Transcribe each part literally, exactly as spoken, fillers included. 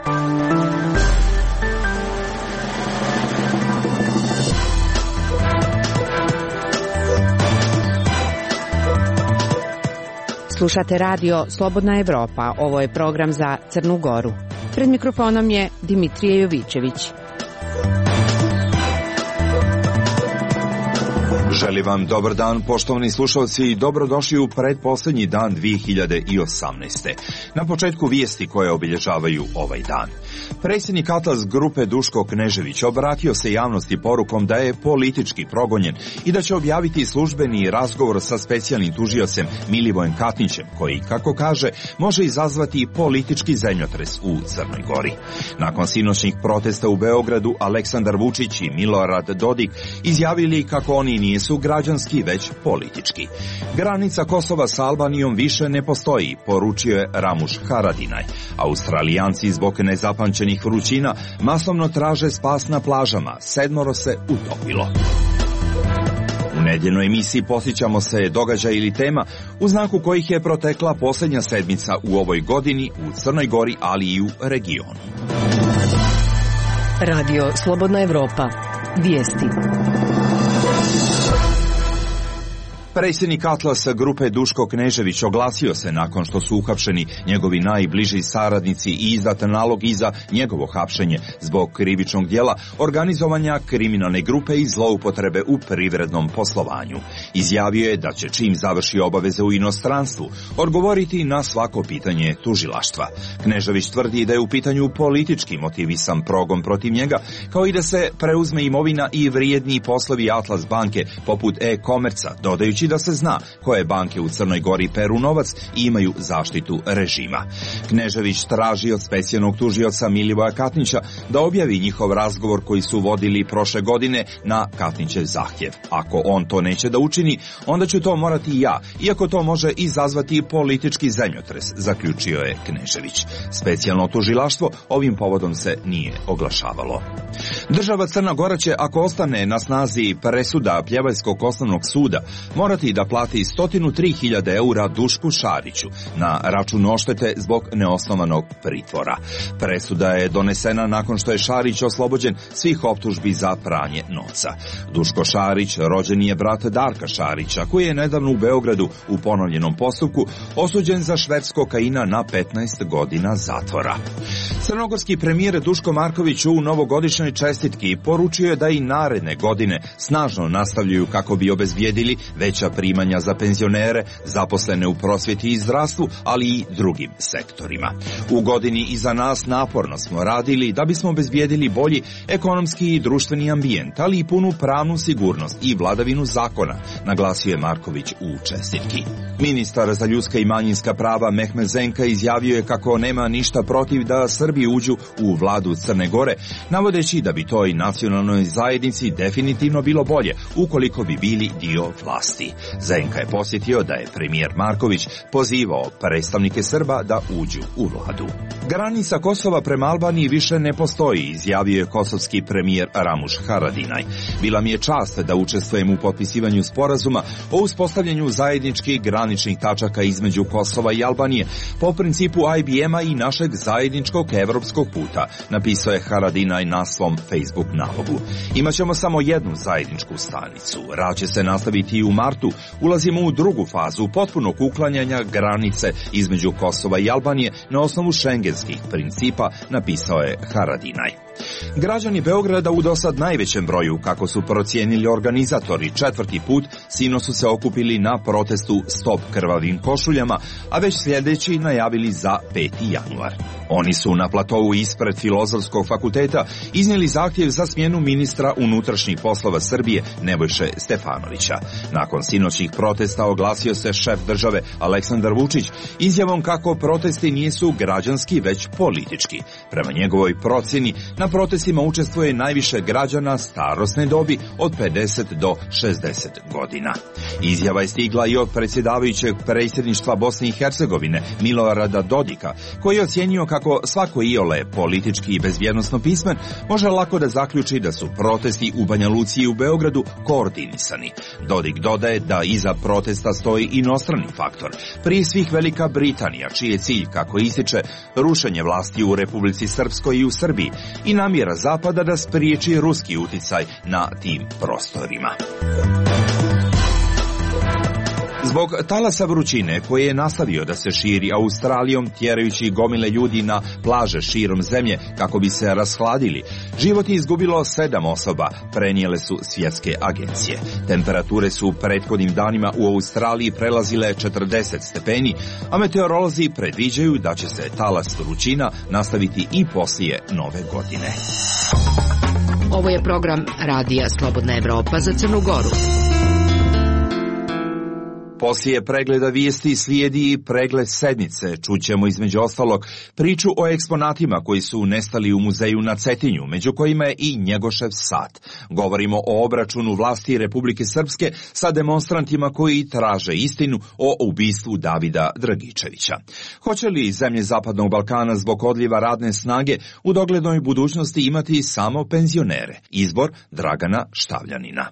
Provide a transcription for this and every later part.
Slušate radio Slobodna Evropa, ovo je program za Crnu Goru. Pred mikrofonom je Dimitrije Jovićević. Želim vam dobar dan, poštovani slušalci, i dobrodošli u pretposlednji dan dvije hiljade osamnaeste. Na početku vijesti koje obilježavaju ovaj dan. Predsjednik Atlas grupe Duško Knežević obratio se javnosti porukom da je politički progonjen i da će objaviti službeni razgovor sa specijalnim tužiocem Milivojem Katnićem, koji, kako kaže, može izazvati politički zemljotres u Crnoj Gori. Nakon sinoćnih protesta u Beogradu, Aleksandar Vučić i Milorad Dodik izjavili kako oni nisu građanski, već politički. Granica Kosova sa Albanijom više ne postoji, poručio je Ramuš Haradinaj. Australijanci zbog nezapamćenih vrućina masovno traže spas na plažama, sedmoro se utopilo. U nedjeljnoj emisiji posjećamo se događaja ili tema u znaku kojih je protekla posljednja sedmica u ovoj godini u Crnoj Gori, ali i u regionu. Radio Slobodna Evropa. Vijesti. Predsjednik Atlasa grupe Duško Knežević oglasio se nakon što su uhapšeni njegovi najbliži saradnici i izdat nalog i za njegovo hapšenje zbog krivičnog djela organizovanja kriminalne grupe i zloupotrebe u privrednom poslovanju. Izjavio je da će čim završi obaveze u inostranstvu odgovoriti na svako pitanje tužilaštva. Knežević tvrdi da je u pitanju politički motivisan progon protiv njega, kao i da se preuzme imovina i vrijedni poslovi Atlas banke poput e-komerca, dodajući da se zna koje banke u Crnoj Gori peru novac i imaju zaštitu režima. Knežević traži od specijalnog tužioca Milivoja Katnića da objavi njihov razgovor koji su vodili prošle godine na Katnićev zahtjev. Ako on to neće da učini, onda ću to morati i ja, iako to može izazvati politički zemljotres, zaključio je Knežević. Specijalno tužilaštvo ovim povodom se nije oglašavalo. Država Crna Gora će, ako ostane na snazi presuda Pljevaljskog osnovnog suda, morati da plati sto tri hiljade eura Dušku Šariću na račun odštete zbog neosnovanog pritvora. Presuda je donesena nakon što je Šarić oslobođen svih optužbi za pranje novca. Duško Šarić rođeni je brat Darka Šarića, koji je nedavno u Beogradu u ponovljenom postupku osuđen za šverc kokaina na petnaest godina zatvora. Crnogorski premijer Duško Marković u novogodišnjoj čestitki poručio je da i naredne godine snažno nastavljaju kako bi obezbijedili veća primanja za penzionere, zaposlene u prosvjeti i zdravstvu, ali i drugim sektorima. U godini iza nas naporno smo radili da bismo obezbijedili bolji ekonomski i društveni ambijent, ali i punu pravnu sigurnost i vladavinu zakona, naglasio je Marković u čestitki. Ministar za ljudska i manjinska prava Mehmet Zenka izjavio je kako nema ništa protiv da Srbi uđu u vladu Crne Gore, navodeći da bi toj nacionalnoj zajednici definitivno bilo bolje ukoliko bi bili dio vlasti. Zenka je posjetio da je premijer Marković pozivao predstavnike Srba da uđu u vladu. Granica Kosova prema Albaniji više ne postoji, izjavio je kosovski premijer Ramuš Haradinaj. Bila mi je čast da učestvujem u potpisivanju sporazuma o uspostavljanju zajedničkih graničnih tačaka između Kosova i Albanije po principu I B M-a i našeg zajedničkog evropskog puta, napisao je Haradinaj na svom Facebook nalogu. Imaćemo samo jednu zajedničku stanicu. Rad će se nastaviti i u martu. Ulazimo u drugu fazu potpunog uklanjanja granice između Kosova i Albanije na osnovu šengenskih principa, napisao je Haradinaj. Građani Beograda u dosad najvećem broju, kako su procijenili organizatori, četvrti put sino su se okupili na protestu Stop krvavim košuljama, a već sljedeći najavili za peti januar. Oni su na platovu ispred Filozofskog fakulteta iznijeli zahtjev za smjenu ministra unutrašnjih poslova Srbije Nebojše Stefanovića. Nakon sinoćnih protesta oglasio se šef države Aleksandar Vučić izjavom kako protesti nisu građanski već politički. Prema njegovoj procjeni, na protestima učestvuje najviše građana starosne dobi od pedeset do šezdeset godina. Izjava je stigla i od predsjedavajućeg predsjedništva Bosne i Hercegovine Milorada Dodika, koji je ocijenio kako Kako svako iole politički i bezbjednosno pismen može lako da zaključi da su protesti u Banja Luci i u Beogradu koordinisani. Dodik dodaje da iza protesta stoji inostrani faktor, prije svih Velika Britanija, čiji je cilj, kako ističe, rušenje vlasti u Republici Srpskoj i u Srbiji i namjera Zapada da spriječi ruski uticaj na tim prostorima. Zbog talasa vrućine koji je nastavio da se širi Australijom, tjerajući gomile ljudi na plaže širom zemlje kako bi se rashladili, život je izgubilo sedam osoba, prenijele su svjetske agencije. Temperature su u prethodnim danima u Australiji prelazile četrdeset stepeni, a meteorolozi predviđaju da će se talas vrućina nastaviti i poslije nove godine. Ovo je program Radija Slobodna Evropa za Crnu Goru. Poslije pregleda vijesti slijedi pregled sedmice. Čućemo između ostalog priču o eksponatima koji su nestali u muzeju na Cetinju, među kojima je i Njegošev sat. Govorimo o obračunu vlasti Republike Srpske sa demonstrantima koji traže istinu o ubistvu Davida Dragičevića. Hoće li zemlje Zapadnog Balkana zbog odljeva radne snage u doglednoj budućnosti imati samo penzionere? Izbor Dragana Štavljanina.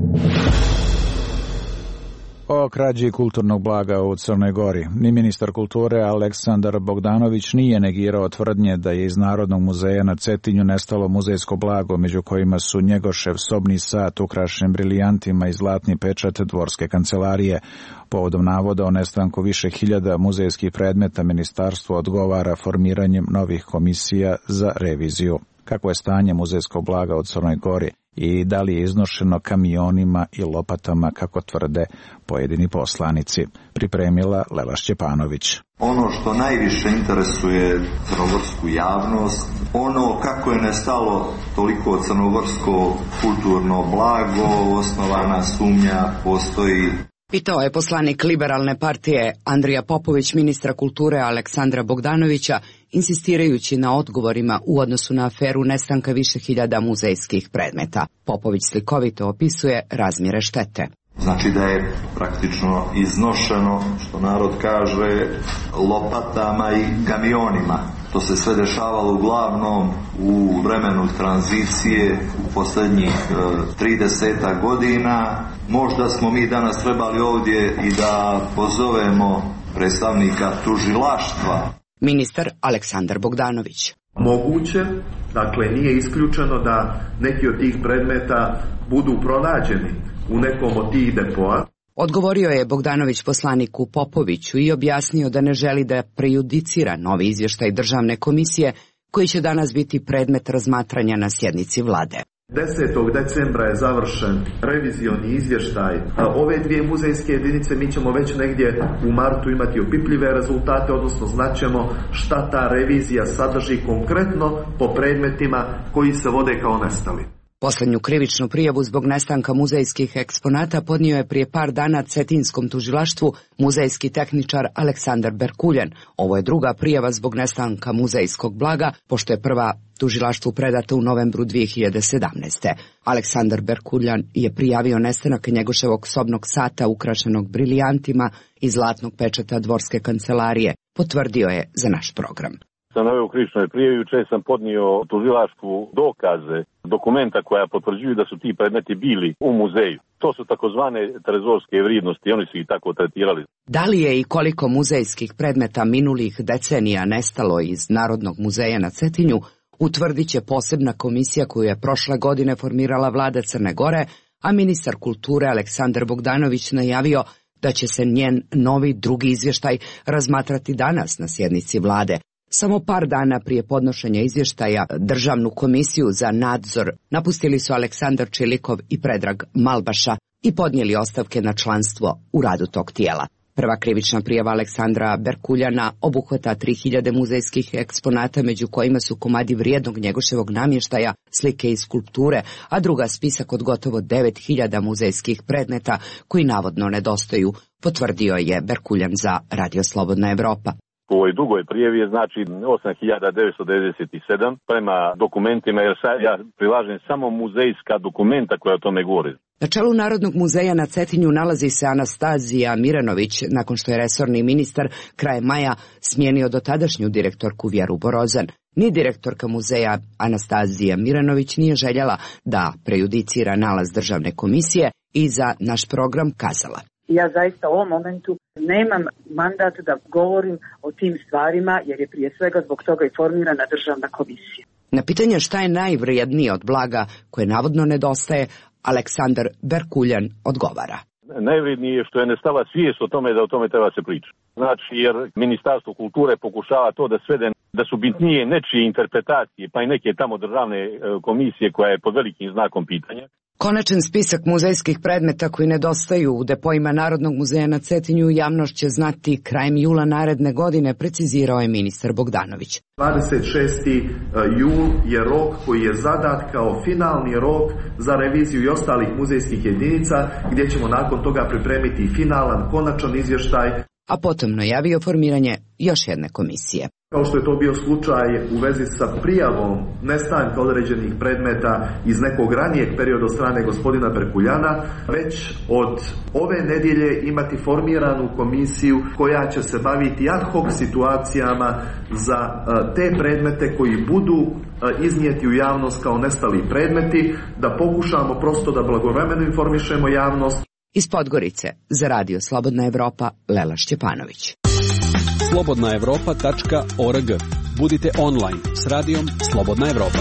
O krađi kulturnog blaga u Crnoj Gori. Ni ministar kulture Aleksandar Bogdanović nije negirao tvrdnje da je iz Narodnog muzeja na Cetinju nestalo muzejsko blago, među kojima su Njegošev sobni sat ukrašen brilijantima i zlatni pečat dvorske kancelarije. Povodom navoda o nestanku više hiljada muzejskih predmeta, ministarstvo odgovara formiranjem novih komisija za reviziju. Kako je stanje muzejskog blaga u Crnoj Gori i da li je iznošeno kamionima i lopatama, kako tvrde pojedini poslanici, pripremila Lela Šćepanović. Ono što najviše interesuje crnogorsku javnost, ono kako je nestalo toliko crnogorsko kulturno blago, osnovana sumnja postoji. Pitao je poslanik Liberalne partije Andrija Popović ministra kulture Aleksandra Bogdanovića, insistirajući na odgovorima u odnosu na aferu nestanka više hiljada muzejskih predmeta. Popović slikovito opisuje razmjere štete. Znači da je praktično iznošeno, što narod kaže, lopatama i kamionima. To se sve dešavalo uglavnom u vremenu tranzicije u posljednjih trideset godina. Možda smo mi danas trebali ovdje i da pozovemo predstavnika tužilaštva. Ministar Aleksandar Bogdanović. Moguće, dakle nije isključeno da neki od tih predmeta budu pronađeni u nekom od tih depoa. Odgovorio je Bogdanović poslaniku Popoviću i objasnio da ne želi da prejudicira novi izvještaj Državne komisije koji će danas biti predmet razmatranja na sjednici vlade. desetog decembra je završen revizioni izvještaj. Ove dvije muzejske jedinice mi ćemo već negdje u martu imati opipljive rezultate, odnosno znaćemo šta ta revizija sadrži konkretno po predmetima koji se vode kao nestali. Posljednju krivičnu prijavu zbog nestanka muzejskih eksponata podnio je prije par dana Cetinskom tužilaštvu muzejski tehničar Aleksandar Berkuljan. Ovo je druga prijava zbog nestanka muzejskog blaga, pošto je prva tužilaštvu predata u novembru dvije hiljade sedamnaeste. Aleksandar Berkuljan je prijavio nestanak Njegoševog sobnog sata ukrašenog brilijantima i zlatnog pečata dvorske kancelarije, potvrdio je za naš program. Sam naveo u krivičnoj prijavi, juče sam podnio tužilaštvu dokaze, dokumenta koja potvrđuju da su ti predmeti bili u muzeju. To su takozvane trezorske vrijednosti, oni su ih tako tretirali. Da li je i koliko muzejskih predmeta minulih decenija nestalo iz Narodnog muzeja na Cetinju, utvrdit će posebna komisija koju je prošle godine formirala vlada Crne Gore, a ministar kulture Aleksandar Bogdanović najavio da će se njen novi drugi izvještaj razmatrati danas na sjednici vlade. Samo par dana prije podnošenja izvještaja Državnu komisiju za nadzor napustili su Aleksandar Čilikov i Predrag Malbaša i podnijeli ostavke na članstvo u radu tog tijela. Prva krivična prijava Aleksandra Berkuljana obuhvata tri hiljade muzejskih eksponata, među kojima su komadi vrijednog Njegoševog namještaja, slike i skulpture, a druga spisak od gotovo devet hiljada muzejskih predmeta koji navodno nedostaju, potvrdio je Berkuljan za Radio Slobodna Evropa. U ovoj dugoj prijavi je znači osam hiljada devetsto devedeset sedam prema dokumentima, jer sad ja prilažem samo muzejska dokumenta koja o tome govore. Na čelu Narodnog muzeja na Cetinju nalazi se Anastazija Miranović, nakon što je resorni ministar krajem maja smijenio dotadašnju direktorku Vjeru Borozan. Ni direktorka muzeja Anastazija Miranović nije željela da prejudicira nalaz državne komisije i za naš program kazala: Ja zaista u ovom momentu nemam mandat da govorim o tim stvarima, jer je prije svega zbog toga i formirana državna komisija. Na pitanje šta je najvrijednije od blaga koje navodno nedostaje, Aleksandar Berkuljan odgovara: Najvrijednije je što je nestala svijest o tome da o tome treba se pričati. Znači, jer Ministarstvo kulture pokušava to da svede, da su bitnije nečije interpretacije, pa i neke tamo državne komisije koja je pod velikim znakom pitanja. Konačan spisak muzejskih predmeta koji nedostaju u depoima Narodnog muzeja na Cetinju javnost će znati krajem jula naredne godine, precizirao je ministar Bogdanović. dvadeset šesti jul je rok koji je zadat kao finalni rok za reviziju i ostalih muzejskih jedinica, gdje ćemo nakon toga pripremiti finalan, konačan izvještaj. A potom najavio formiranje još jedne komisije. Kao što je to bio slučaj u vezi sa prijavom nestanka određenih predmeta iz nekog ranijeg perioda od strane gospodina Berkuljana, već od ove nedjelje imati formiranu komisiju koja će se baviti ad hoc situacijama za te predmete koji budu iznijeti u javnost kao nestali predmeti, da pokušamo prosto da blagovremeno informišemo javnost. Iz Podgorice za Radio Slobodna Evropa, Lela Šćepanović. slobodna evropa tačka org. Budite online s radijom Slobodna Evropa.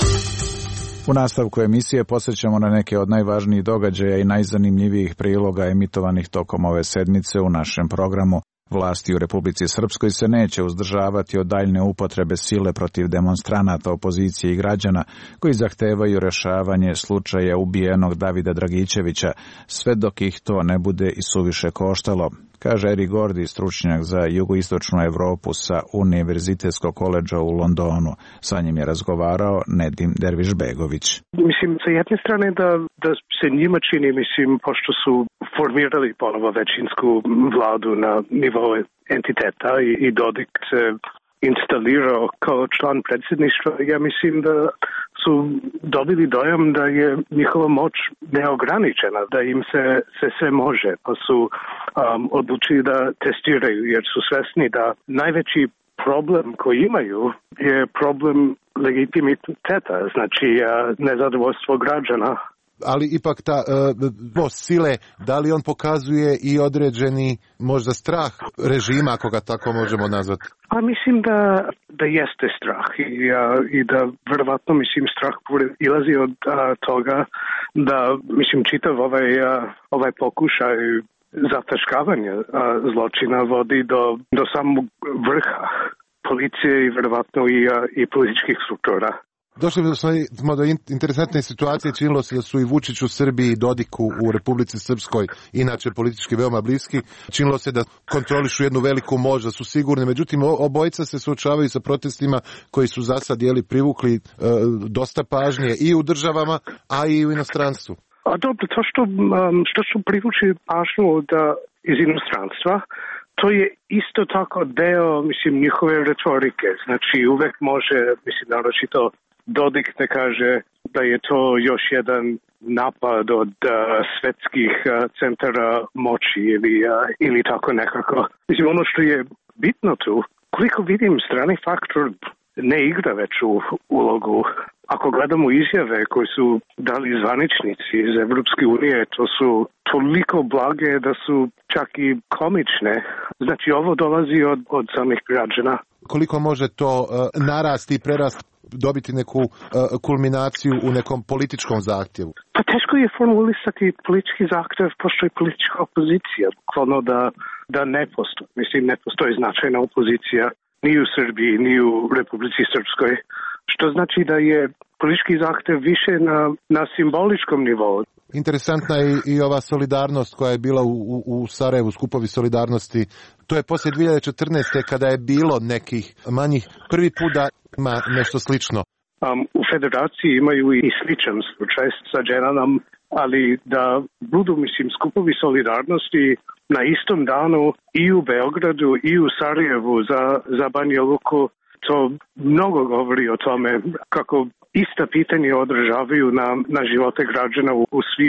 U nastavku emisije posjećamo na neke od najvažnijih događaja i najzanimljivijih priloga emitovanih tokom ove sedmice u našem programu. Vlasti u Republici Srpskoj se neće uzdržavati od daljne upotrebe sile protiv demonstranata, opozicije i građana koji zahtevaju rješavanje slučaja ubijenog Davida Dragićevića, sve dok ih to ne bude i suviše koštalo, kaže Erik Gordi, stručnjak za jugoistočnu Evropu sa Univerzitetskog koledža u Londonu. Sa njim je razgovarao Nedim Dervišbegović. Mislim, sa jedne strane da, da se njima čini, mislim, pošto su formirali ponovo većinsku vladu na nivou entiteta i, i Dodik se instalirao kao član predsjedništva, ja mislim da su dobili dojam da je njihova moć neograničena, da im se, se sve može, pa su um, odlučili da testiraju, jer su svesni da najveći problem koji imaju je problem legitimiteta, znači nezadovoljstvo građana. Ali ipak ta uh, sile, da li on pokazuje i određeni možda strah režima, ako ga tako možemo nazvati? A mislim da, da jeste strah i, a, i da verovatno, mislim, strah ilazi od a, toga da, mislim, čitav ovaj, a, ovaj pokušaj zataškavanja a, zločina vodi do, do samog vrha policije i verovatno i, a, i političkih struktura. Došli smo do interesantne situacije, činilo se da su i Vučić u Srbiji i Dodiku u Republici Srpskoj, inače politički veoma bliski, činilo se da kontrolišu jednu veliku moć, da su sigurni, međutim obojica se suočavaju sa protestima koji su za sad jeli privukli e, dosta pažnje i u državama, a i u inostranstvu. A dobro, to što, um, što su privučili pažnju da iz inostranstva, to je isto tako deo, mislim, njihove retorike. Znači, uvek može, mislim, naročito Dodik ne kaže da je to još jedan napad od uh, svetskih uh, centara moći ili, uh, ili tako nekako. Mislim, ono što je bitno tu, koliko vidim, strani faktor ne igra veću ulogu. Ako gledamo izjave koje su dali zvaničnici iz Evropske unije, to su toliko blage da su čak i komične. Znači, ovo dolazi od, od samih građana. Koliko može to uh, narasti i prerasti, dobiti neku uh, kulminaciju u nekom političkom zahtjevu? Pa teško je formulisati politički zahtjev, pošto je politička opozicija. Bukvalno da, da ne postoji. Mislim, ne postoji značajna opozicija ni u Srbiji, ni u Republici Srpskoj. Što znači da je politički zahtjev više na, na simboličkom nivou. Interesantna je i ova solidarnost koja je bila u, u, u Sarajevu, skupovi solidarnosti. To je poslije dvije hiljade četrnaeste. kada je bilo nekih manjih, prvi put da ima nešto slično. Um, u federaciji imaju i sličan slučaj sa ženama, ali da budu, mislim, skupovi solidarnosti na istom danu i u Beogradu i u Sarajevu za, za Banja Luku, to mnogo govori o tome kako ista pitanja odražavaju na, na živote građana u, u svim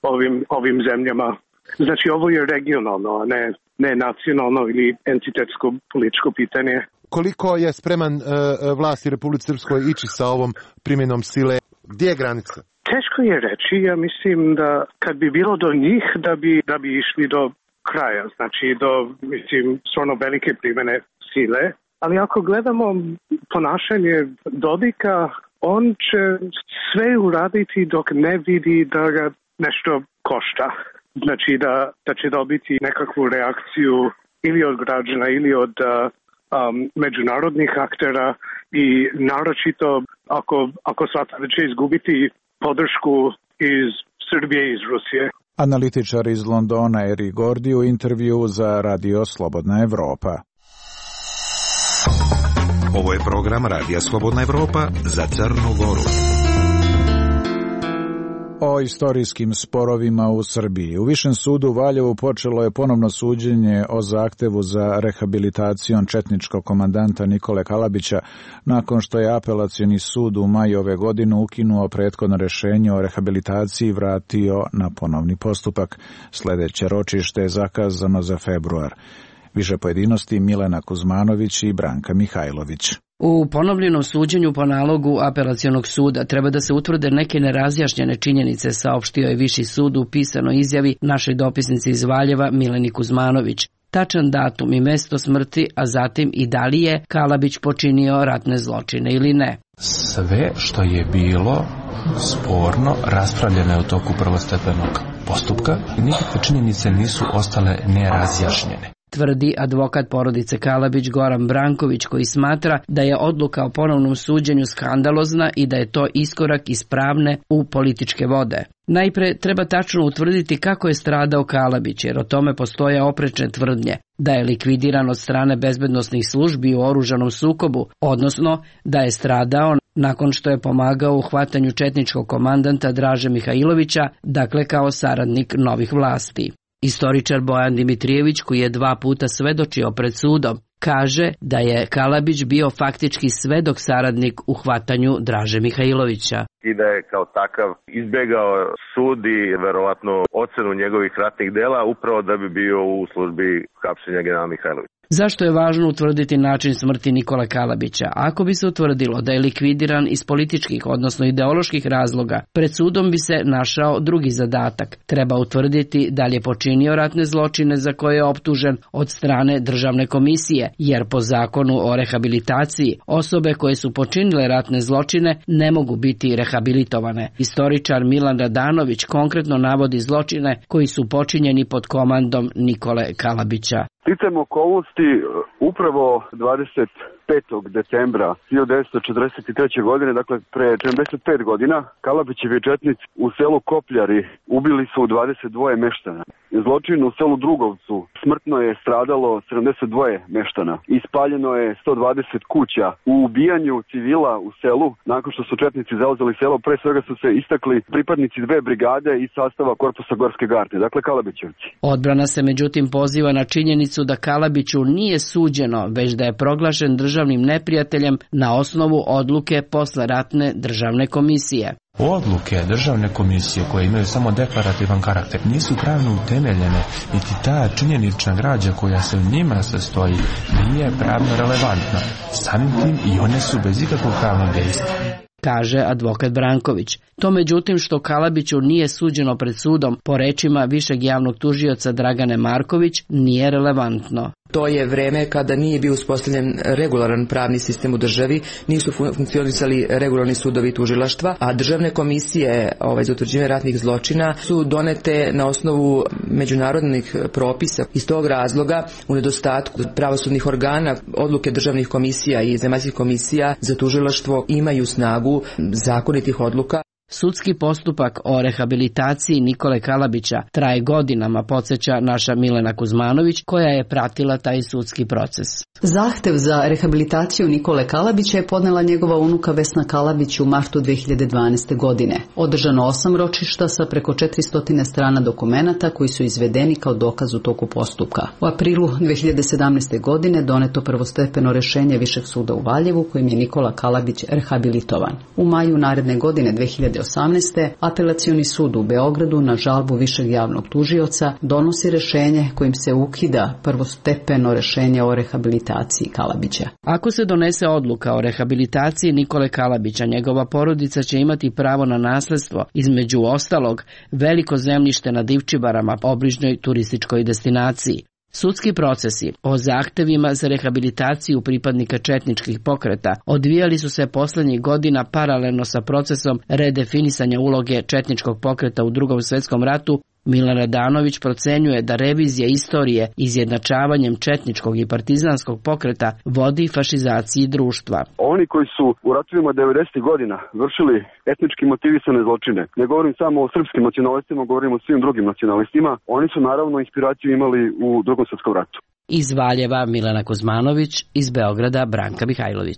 ovim, ovim zemljama. Znači ovo je regionalno, a ne, ne nacionalno ili entitetsko političko pitanje. Koliko je spreman uh, vlast i Republici Srpskoj ići sa ovom primjenom sile? Gdje je granica? Teško je reći, ja mislim da kad bi bilo do njih, da bi, da bi išli do kraja, znači do, mislim, stvarno velike primjene sile. Ali ako gledamo ponašanje Dodika, on će sve uraditi dok ne vidi da ga nešto košta. Znači da, da će dobiti nekakvu reakciju ili od građana ili od um, međunarodnih aktera i naročito ako, ako shvata da će izgubiti podršku iz Srbije i iz Rusije. Analitičar iz Londona Eri Gordi u intervju za Radio Slobodna Evropa. Ovo je program Radija Slobodna Evropa za Crnu Goru. O istorijskim sporovima u Srbiji. U Višem sudu u Valjevu počelo je ponovno suđenje o zahtevu za rehabilitacijom četničkog komandanta Nikole Kalabića nakon što je apelacioni sud u maju ove godine ukinuo prethodno rešenje o rehabilitaciji i vratio na ponovni postupak. Sledeće ročište je zakazano za februar. Više pojedinosti Milena Kuzmanović i Branka Mihajlović. U ponovljenom suđenju po nalogu apelacionog suda treba da se utvrde neke nerazjašnjene činjenice, saopštio je Viši sud u pisanoj izjavi našoj dopisnici iz Valjeva Mileni Kuzmanović. Tačan datum i mesto smrti, a zatim i da li je Kalabić počinio ratne zločine ili ne. Sve što je bilo sporno raspravljeno je u toku prvostepenog postupka. Nikakve činjenice nisu ostale nerazjašnjene, tvrdi advokat porodice Kalabić Goran Branković, koji smatra da je odluka o ponovnom suđenju skandalozna i da je to iskorak iz pravne u političke vode. Najpre treba tačno utvrditi kako je stradao Kalabić, jer o tome postoje oprečne tvrdnje, da je likvidiran od strane bezbednosnih službi u oružanom sukobu, odnosno da je stradao nakon što je pomagao u hvatanju četničkog komandanta Draže Mihajlovića, dakle kao saradnik novih vlasti. Istoričar Bojan Dimitrijević, koji je dva puta svedočio pred sudom, kaže da je Kalabić bio faktički svedok saradnik u hvatanju Draže Mihajlovića. I da je kao takav izbjegao sud i verovatno ocenu njegovih ratnih dela upravo da bi bio u službi hapšenja generala Mihajlovića. Zašto je važno utvrditi način smrti Nikole Kalabića? Ako bi se utvrdilo da je likvidiran iz političkih, odnosno ideoloških razloga, pred sudom bi se našao drugi zadatak. Treba utvrditi da li je počinio ratne zločine za koje je optužen od strane državne komisije, jer po zakonu o rehabilitaciji osobe koje su počinile ratne zločine ne mogu biti rehabilitovane. Istoričar Milan Radanović konkretno navodi zločine koji su počinjeni pod komandom Nikole Kalabića. Sticajem okolnosti upravo dvadeset petog decembra hiljadu devetsto četrdeset treće. godine, dakle pre četrdeset pet godina, Kalabićevi četnici u selu Kopljari ubili su dvadeset dva meštana. Zločin u selu Drugovcu smrtno je stradalo sedamdeset dva meštana. Ispaljeno je sto dvadeset kuća. U ubijanju civila u selu, nakon što su četnici zauzeli selo, pre svega su se istakli pripadnici dve brigade iz sastava korpusa Gorske garde, dakle Kalabićevci. Odbrana se međutim poziva na činjenicu da Kalabiću nije suđeno, već da je proglašen državnim neprijateljem na osnovu odluke posleratne državne komisije. Odluke državne komisije koje imaju samo deklarativan karakter nisu pravno utemeljene, niti ta činjenična građa koja se u njima sastoji nije pravno relevantna. Samim tim i one su bez ikakvog pravnog dejstva, kaže advokat Branković. To međutim što Kalabiću nije suđeno pred sudom, po rečima višeg javnog tužioca Dragane Marković, nije relevantno. To je vreme kada nije bio uspostavljen regularan pravni sistem u državi, nisu funkcionisali regularni sudovi i tužilaštva, a državne komisije ovaj, za utvrđivanje ratnih zločina su donete na osnovu međunarodnih propisa. Iz tog razloga, u nedostatku pravosudnih organa, odluke državnih komisija i zemaljskih komisija za tužilaštvo imaju snagu zakonitih odluka. Sudski postupak o rehabilitaciji Nikole Kalabića traje godinama, podsjeća naša Milena Kuzmanović, koja je pratila taj sudski proces. Zahtev za rehabilitaciju Nikole Kalabića je podnela njegova unuka Vesna Kalabić u martu dve hiljade dvanaeste. godine. Održano osam ročišta sa preko četiristo strana dokumenata koji su izvedeni kao dokaz u toku postupka. U aprilu dve hiljade sedamnaeste. godine doneto prvostepeno rešenje Višeg suda u Valjevu kojim je Nikola Kalabić rehabilitovan. U maju naredne godine dve hiljade hiljade osamnaeste. Apelacioni sud u Beogradu na žalbu višeg javnog tužioca donosi rešenje kojim se ukida prvostepeno rešenje o rehabilitaciji Kalabića. Ako se donese odluka o rehabilitaciji Nikole Kalabića, njegova porodica će imati pravo na nasledstvo, između ostalog veliko zemljište na Divčibarama, obližnjoj turističkoj destinaciji. Sudski procesi o zahtevima za rehabilitaciju pripadnika četničkih pokreta odvijali su se poslednjih godina paralelno sa procesom redefinisanja uloge četničkog pokreta u Drugom svetskom ratu. Milan Radanović procenjuje da revizija istorije izjednačavanjem četničkog i partizanskog pokreta vodi fašizaciji društva. Oni koji su u ratovima devedesetih godina vršili etnički motivisane zločine, ne govorim samo o srpskim nacionalistima, govorim o svim drugim nacionalistima, oni su naravno inspiraciju imali u Drugom svetskom ratu. Iz Valjeva Milana Kuzmanović, iz Beograda Branka Mihajlović.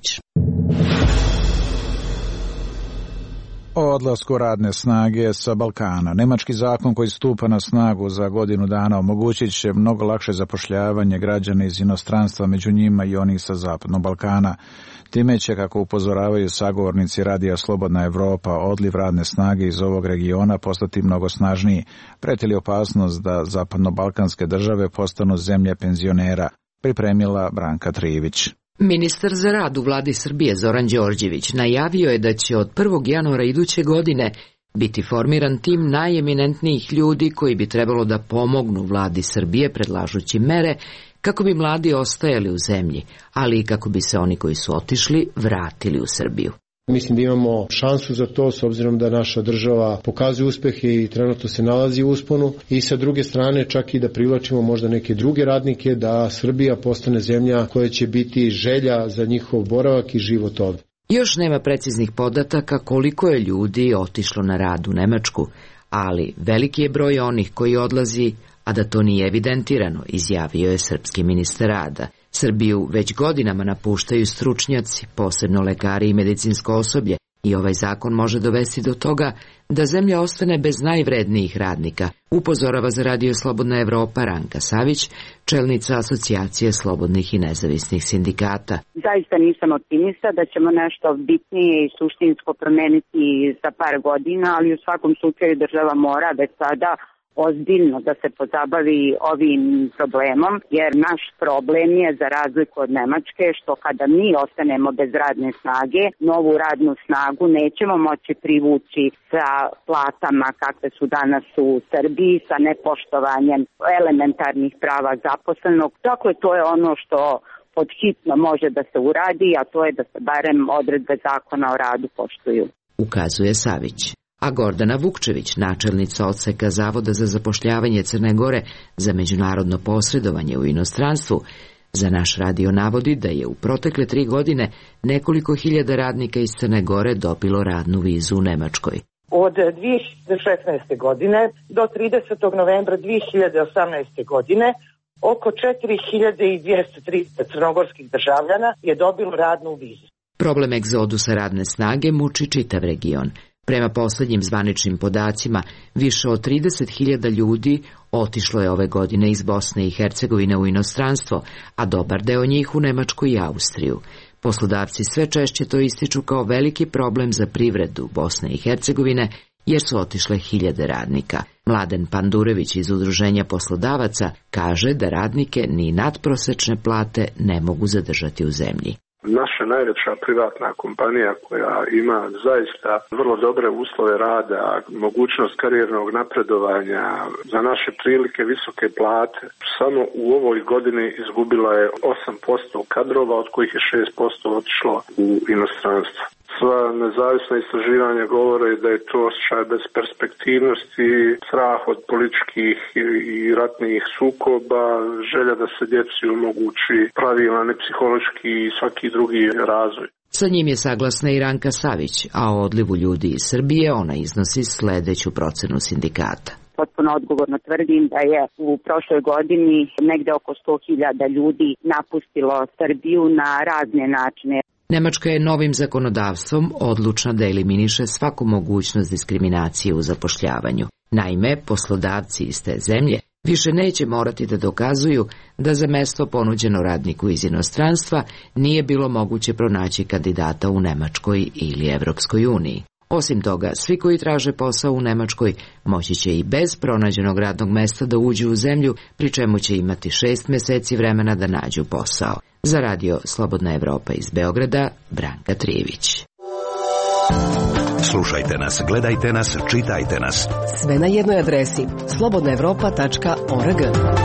O odlasku radne snage sa Balkana. Nemački zakon koji stupa na snagu za godinu dana omogućit će mnogo lakše zapošljavanje građana iz inostranstva, među njima i onih sa Zapadnog Balkana. Time će, kako upozoravaju sagovornici Radija Slobodna Evropa, odliv radne snage iz ovog regiona postati mnogo snažniji. Preti li opasnost da zapadnobalkanske države postanu zemlje penzionera? Pripremila Branka Trivić. Ministar za rad u vladi Srbije Zoran Đorđević najavio je da će od prvog januara iduće godine biti formiran tim najeminentnijih ljudi koji bi trebalo da pomognu vladi Srbije predlažući mere kako bi mladi ostajali u zemlji, ali i kako bi se oni koji su otišli vratili u Srbiju. Mislim da imamo šansu za to s obzirom da naša država pokazuje uspehe i trenutno se nalazi u usponu i sa druge strane čak i da privlačimo možda neke druge radnike da Srbija postane zemlja koja će biti želja za njihov boravak i život ovde. Još nema preciznih podataka koliko je ljudi otišlo na rad u Nemačku, ali veliki je broj onih koji odlazi, a da to nije evidentirano, izjavio je srpski ministar rada. Srbiju već godinama napuštaju stručnjaci, posebno lekari i medicinsko osoblje, i ovaj zakon može dovesti do toga da zemlja ostane bez najvrednijih radnika, upozorava za Radio Slobodna Evropa Ranka Savić, čelnica Asocijacije slobodnih i nezavisnih sindikata. Zaista nisam optimista da ćemo nešto bitnije i suštinsko promeniti za par godina, ali u svakom slučaju država mora već sada ozbiljno da se pozabavi ovim problemom, jer naš problem je, za razliku od Nemačke, što kada mi ostanemo bez radne snage, novu radnu snagu nećemo moći privući sa platama kakve su danas u Srbiji, sa nepoštovanjem elementarnih prava zaposlenog. Dakle, to je ono što podhitno može da se uradi, a to je da se barem odredbe zakona o radu poštuju, ukazuje Savić. A Gordana Vukčević, načelnica odseka Zavoda za zapošljavanje Crne Gore za međunarodno posredovanje u inostranstvu, za naš radio navodi da je u protekle tri godine nekoliko hiljada radnika iz Crne Gore dobilo radnu vizu u Nemačkoj. Od dvije hiljade šesnaeste. godine do tridesetog novembra dvije hiljade osamnaeste. godine oko četiri hiljade dvesta trideset crnogorskih državljana je dobilo radnu vizu. Problem egzodusa radne snage muči čitav region. Prema poslednjim zvaničnim podacima, više od trideset hiljada ljudi otišlo je ove godine iz Bosne i Hercegovine u inostranstvo, a dobar deo njih u Nemačku i Austriju. Poslodavci sve češće to ističu kao veliki problem za privredu Bosne i Hercegovine, jer su otišle hiljade radnika. Mladen Pandurević iz Udruženja poslodavaca kaže da radnike ni nadprosečne plate ne mogu zadržati u zemlji. Naša najveća privatna kompanija koja ima zaista vrlo dobre uslove rada, mogućnost karijernog napredovanja, za naše prilike visoke plate, samo u ovoj godini izgubila je osam posto kadrova, od kojih je šest posto otišlo u inostranstvo. Sva nezavisna istraživanja govore da je to osjećaj bezperspektivnosti, strah od političkih i ratnih sukoba, želja da se djeci omogući pravilan psihološki i svaki drugi razvoj. Sa njim je saglasna i Ranka Savić, a o odlivu ljudi iz Srbije ona iznosi sledeću procenu sindikata. Potpuno odgovorno tvrdim da je u prošloj godini negde oko sto hiljada ljudi napustilo Srbiju na razne načine. Nemačka je novim zakonodavstvom odlučna da eliminiše svaku mogućnost diskriminacije u zapošljavanju. Naime, poslodavci iz te zemlje više neće morati da dokazuju da za mesto ponuđeno radniku iz inostranstva nije bilo moguće pronaći kandidata u Nemačkoj ili Evropskoj uniji. Osim toga, svi koji traže posao u Nemačkoj moći će i bez pronađenog radnog mesta da uđu u zemlju, pri čemu će imati šest meseci vremena da nađu posao. Za radio Slobodna Evropa iz Beograda, Branka Trijević. Slušajte nas, gledajte nas, čitajte nas. Sve na jednoj adresi slobodna evropa tačka org.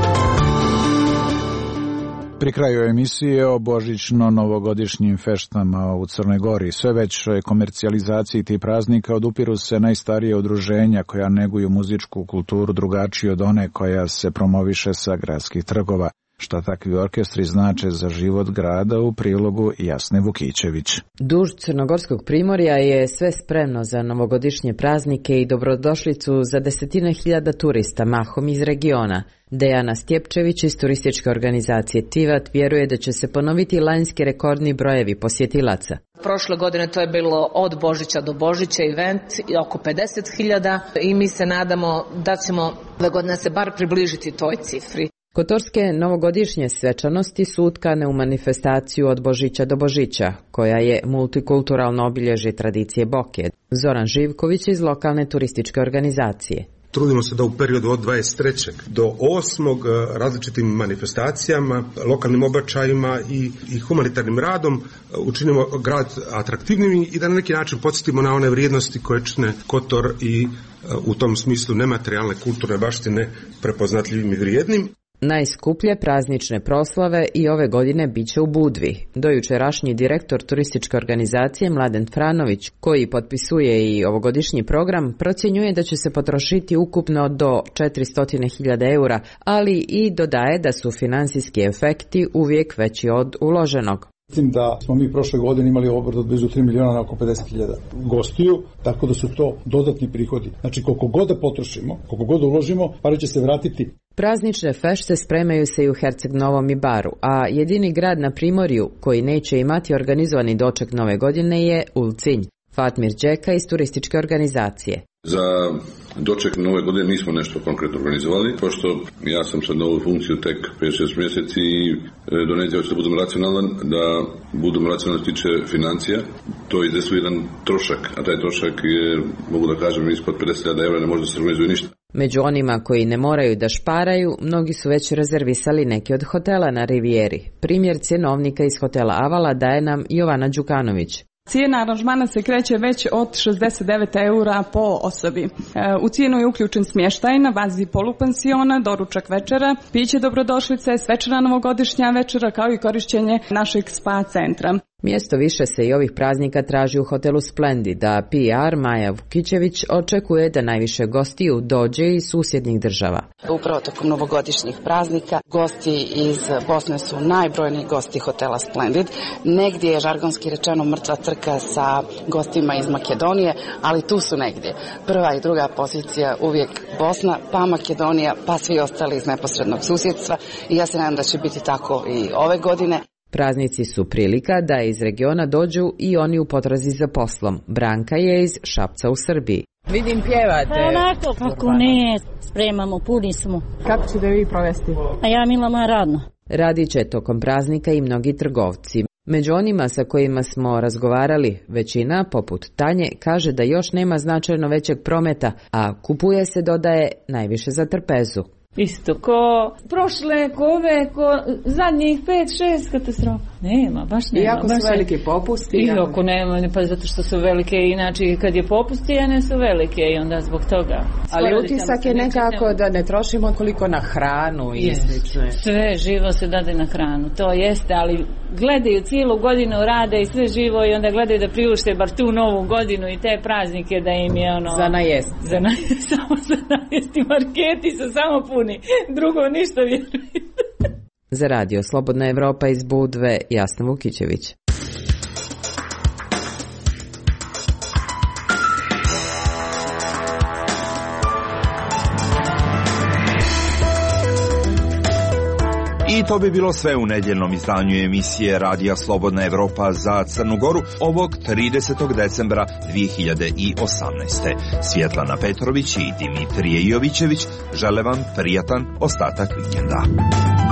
Pri kraju emisije o božićno-novogodišnjim feštama u Crnoj Gori. Sve većoj komercijalizaciji tih praznika odupiru se najstarije udruženja koja neguju muzičku kulturu drugačiju od one koja se promoviše sa gradskih trgova. Šta takvi orkestri znače za život grada u prilogu Jasne Vukićević. Duž Crnogorskog primorja je sve spremno za novogodišnje praznike i dobrodošlicu za desetine hiljada turista, mahom iz regiona. Dejana Stjepčević iz turističke organizacije Tivat vjeruje da će se ponoviti lanjski rekordni brojevi posjetilaca. Prošle godine to je bilo od Božića do Božića event oko pedeset hiljada i mi se nadamo da ćemo ove godine se bar približiti toj cifri. Kotorske novogodišnje svečanosti su utkane u manifestaciju od Božića do Božića, koja je multikulturalno obilježje tradicije Boke. Zoran Živković iz lokalne turističke organizacije. Trudimo se da u periodu od dvadeset trećeg do osmog različitim manifestacijama, lokalnim obraćajima i, i humanitarnim radom učinimo grad atraktivnim i da na neki način podsjetimo na one vrijednosti koje čine Kotor i u tom smislu nematerijalne kulturne baštine prepoznatljivim i vrijednim. Najskuplje praznične proslave i ove godine biće u Budvi. Dojučerašnji direktor turističke organizacije Mladen Franović, koji potpisuje i ovogodišnji program, procjenjuje da će se potrošiti ukupno do četiristo hiljada eura, ali i dodaje da su finansijski efekti uvijek veći od uloženog. Mislim da smo mi prošle godine imali obrt od blizu tri miliona na oko pedeset hiljada gostiju, tako da su to dodatni prihodi. Znači koliko god da potrošimo, koliko god da uložimo, pare će se vratiti. Praznične fešte spremaju se i u Herceg Novom i Baru, a jedini grad na Primorju koji neće imati organizovani doček nove godine je Ulcinj. Fatmir Đeka iz turističke organizacije. Za doček nove godine nismo nešto konkretno organizovali, pošto ja sam sad na ovu funkciju tek pet šest mjeseci i do nedjelja hoću da budem racionalan, da budem racionalan tiče financija. To izdesuje jedan trošak, a taj trošak je, mogu da kažem, ispod pedeset hiljada eura, ne može da se organizuje ništa. Među onima koji ne moraju da šparaju, mnogi su već rezervisali neke od hotela na Rivijeri. Primjer cjenovnika iz hotela Avala daje nam Jovana Đukanović. Cijena aranžmana se kreće već od šezdeset devet eura po osobi. U cijenu je uključen smještaj na bazi polupansiona, doručak večera, piće dobrodošlice, svečana novogodišnja večera kao i korišćenje našeg spa centra. Mjesto više se i ovih praznika traži u hotelu Splendid, a P R Maja Vukićević očekuje da najviše gostiju dođe iz susjednih država. Upravo tokom novogodišnjih praznika gosti iz Bosne su najbrojniji gosti hotela Splendid. Negdje je žargonski rečeno mrtva trka sa gostima iz Makedonije, ali tu su negdje. Prva i druga pozicija uvijek Bosna, pa Makedonija, pa svi ostali iz neposrednog susjedstva i ja se nadam da će biti tako i ove godine. Praznici su prilika da iz regiona dođu i oni u potrazi za poslom. Branka je iz Šapca u Srbiji. Vidim pjevate. Onako, kako ne, spremamo, puni smo. Kako ćete vi provesti? A ja Milama radno. Radit će tokom praznika i mnogi trgovci. Među onima sa kojima smo razgovarali, većina, poput Tanje, kaže da još nema značajno većeg prometa, a kupuje se, dodaje, najviše za trpezu. Isto ko prošle, ko ove, ko zadnjih pet, šest katastrofa. Nema, baš nema. Iako su baš velike popusti. Iako nema, pa zato što su velike, inače kad je popusti, a ne su velike i onda zbog toga. Ali utisak je nekako da ne trošimo koliko na hranu i slično. Sve živo se dade na hranu, to jeste, ali gledaju cijelu godinu, rade i sve živo i onda gledaju da priušte bar tu novu godinu i te praznike da im je ono... Za najest. Za najest, samo za najest i marketi su samo puni, drugo ništa vjerujete. Za radio Slobodna Evropa iz Budve, Jasna Vukićević. I to bi bilo sve u nedjeljnom izdanju emisije Radija Slobodna Evropa za Crnu Goru ovog tridesetog decembra dvije hiljade osamnaeste. Svjetlana Petrović i Dimitrije Jovićević žele vam prijatan ostatak vikenda.